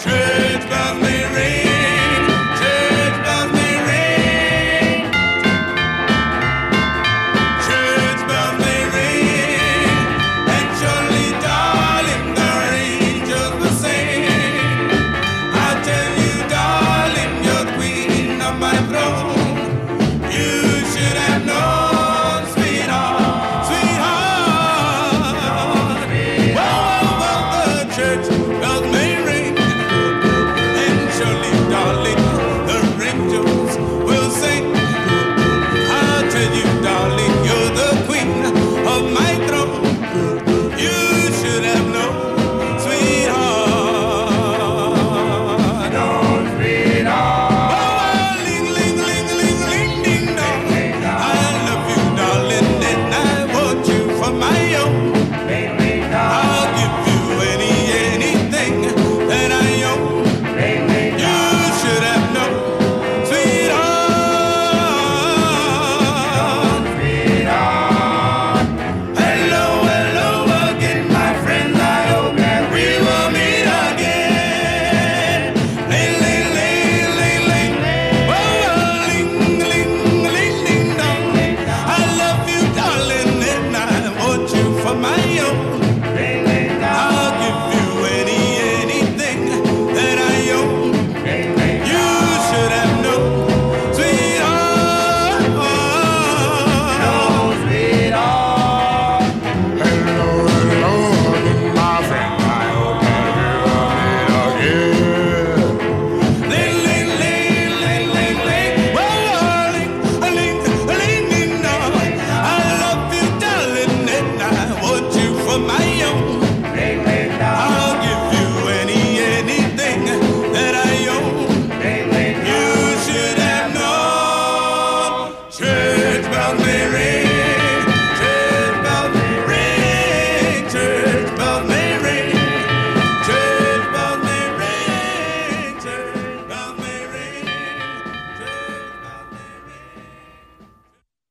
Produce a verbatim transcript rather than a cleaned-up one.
Church bells may ring, church bells may ring, church bells may ring, and surely, darling, the angels will sing. I tell you, darling, you're the queen of my throne. You should have known, sweetheart, sweetheart. Well, well, well, the church bells may ring, and surely, darling, the angels will sing. I'll tell you, darling, you're the queen of my throne. You should have known, sweetheart. Known, sweetheart. Oh, ling, ling, ling, ling, ling, ding dong. I love you, darling, and I want you for my own. I'll give you any, anything that I own. You should have known, sweetheart. Hello, hello again, my friends. I hope that we will meet again. Ling, ling, ling, ling, ling. Oh, ling, ling, ling, ding dong. I love you, darling, and I want you for my own. I'll give you any, anything that I own. You should have known, sweetheart. Hello, hello again, my friend. I hope that we will meet again. Ling, ling, ling, ling, ling, ling. Whoa, ling, ling, ling, ding dong. I love you, darling, and I want you for my own. I'll give you any, anything that I own. You should have known, church bells may ring.